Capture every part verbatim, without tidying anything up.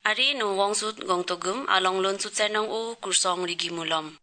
Ari no wong sut gong togum along lon sut senong o kursong rigi mulom.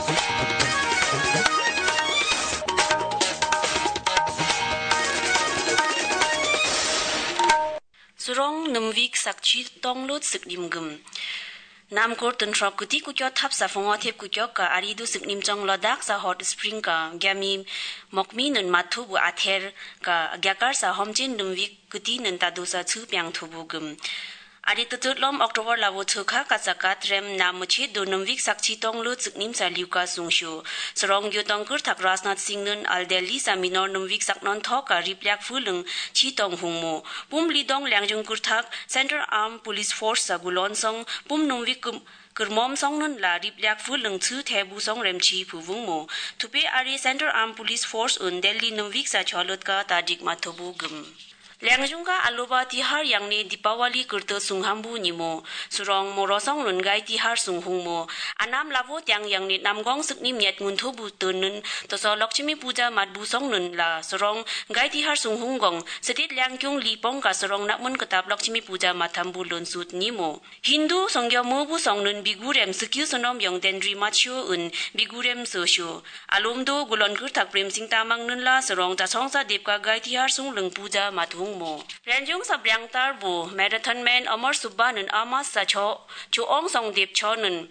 Surong numvik sakchi tonglot sikdim gum. Nam kor tun shrop kuti kucho thap sa fongo thep kucho ka ari du siknim chong lodak sa hot spring ka gyami mokmi nun mathu bu ather ka gyakar sa homchin numvik kuti nun tadu sa chu pyang thubu gum. Ari tutut lom Oktober lawo thukha kasakat rem namuchi do numvik sakchi tonglo chiknim sa liuka sungshu sorong gyo tongkur thak Rajnath Singh nun aldeli sa minor numvik saknon thoka riplyak fulung chi tong hungmo pum lidong langjung kur thak Center Armed Police Force sa gulon song pum numvik kermom song nun la riplyak fulung chu thebu song rem chi phuvung mo thupe ari Center Armed Police Force un Delhi numvik sa cholot ka tadik mathobu gum Langjung ka aloba tihar yang ne Dipawali kurto sunghambu nimo surong morosong nun gai tihar sunghung mo anam lavo tyang yang ne namgong suknim yet nguntho bu tunun to so Lakshmi puja matbu song nun la surong gai tihar sunghung gong sedit langkyung lipong ka surong nakmun ketap Lakshmi puja mathambu lon sut nimo Hindu songyo mo bu song nun bigurem sikyu sonom yong dendri macho un bigurem sosho alomdo gulon kur thak prem sing tamang nun la surong ta songsa depka gai tihar sung lung puja mathung mo Ranjung sa Briang Tarbo Marathon Man Amar Subbanun Amas sa cho chuong song dip chonun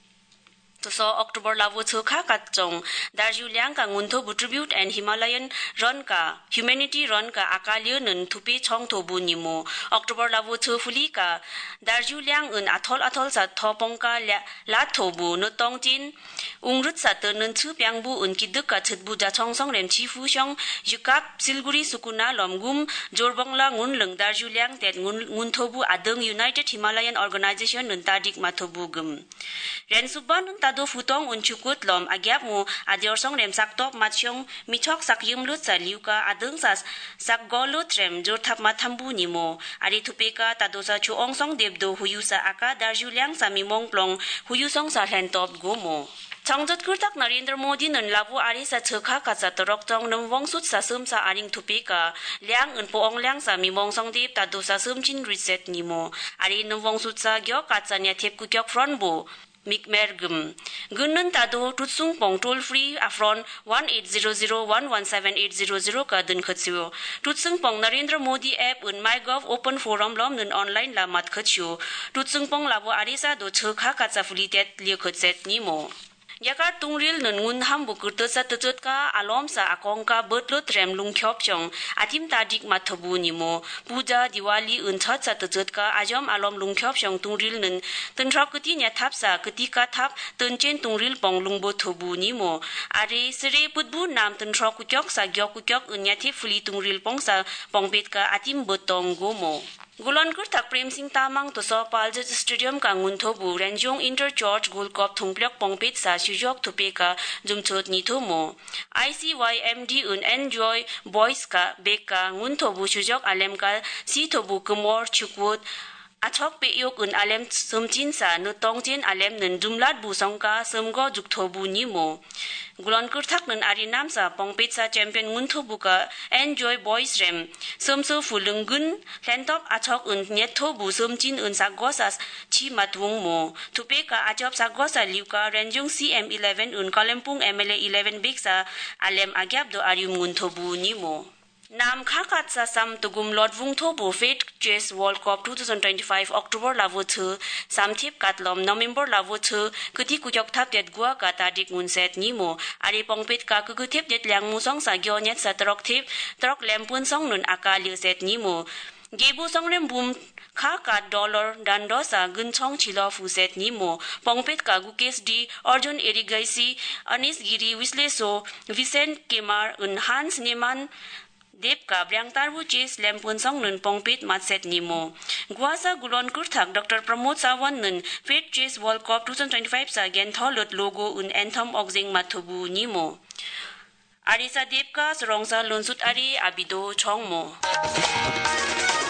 to so October lawo thukha kat chong Darjuliang ka nguntho bu tribute and Himalayan run ka humanity run ka akalyo nun thupe chong thobu nimo October lawo thufuli ka Darjuliang un athol athol sa thopong ka la thobu no tongjin ungrut sa tunun thu pyang bu un kiduk ka thutbu ja chong song rem chi fu shong yukap Silguri Sukuna lomgum jorbongla ngun leng Darjuliang tet ngun ngun thobu adeng United Himalayan Organization nun tadik mathobu gum Ren Subban nun do futong unchukut lom agyap mo adior song rem saktop matsyong michok sakyum lut sa liuka adung sa sakgolo trem jor thap mathambu nimo ari thupeka tado sa chuong song debdo huyu sa aka Darjuliang sa mimong plong huyu song sa hentop gomo Changjot kurtak Narendra Modi nun labu ari sa chukha ka sa torok tong num wong sut sa sum sa aring thupeka liang un poong liang sa mimong song deb tado sa sumchin reset nimo ari num wong sut sa gyo ka cha nya thep ku kyok front bo Mikmergum. Gunun tado tutsung pong toll free afron one eight zero zero one one seven eight zero zero ka dun khatsyo. Tutsung pong Narendra Modi app un MyGov open forum lom nun online la mat khatsyo. Tutsung pong labo arisa do chukha ka chafuli tet li khatset nimo. Yakar tungril nun ngun ham bukurto sa tutut ka alom sa akong ka bertlo trem lung khyop chong atim tadik mathabu nimo puja Diwali un chat sa tutut ka ajom alom lung khyop chong tungril nun tunrap kuti nya thap sa kuti ka thap tunchen tungril pong lung bo thobu nimo are sre putbu nam tunrap kukyok sa gyok kukyok un nya thi fuli tungril pong sa pongpet ka atim botong gomo Gulon kur thak prem sing tamang to so Paljat Stadium ka nguntho bu Ranjung Inter Church Gold Cup thungplek pongpet sa sujok thupe ka jumchot ni thomo I C Y M D un enjoy boys ka beka nguntho bu sujok alem ka si thobu kumor chukwot achok pe yok un alem sumchin sa no tongjin alem nun dumlat bu songka sumgo jukthobu nimo Gulon kur thak nun ari nam sa pongpet sa champion nguntho buka enjoy boys rem sumso fulungun lentop achok un nyetho bu sumchin un sa gosas chi matwung mo thupe ka achop sa gosa liuka Ranjung C M eleven un Kalimpong M L A eleven big sa alem agyap do ari nguntho bu nimo Nam khakat sa sam tugum lot vung thobo Fed Chess World Cup twenty twenty-five October lawo thu samthip katlom November lawo thu kuti kujok thap tet gua ka tadik ngun set nimo ari pongpet ka kukuthep jet lang mu song sa gyo nyat sa trok thip trok lempun song nun akali set nimo gebu song rem bum kha ka dollar dando sa gun chong chilo fu set nimo pongpet ka Gukesh D Arjun Erigaisi Anis Giri Wisleso Vicent Kemar un Hans Neman Dep ka Briang Tarbu Chess lempun song nun pongpet matset nimo. Guasa gulon kurthak Doctor Pramod Sawan nun Fed Chess World Cup twenty twenty-five sa gen tholot logo un anthem ogjing mathobu nimo. Arisa Dep ka sorongsa lunsut ari abido chongmo.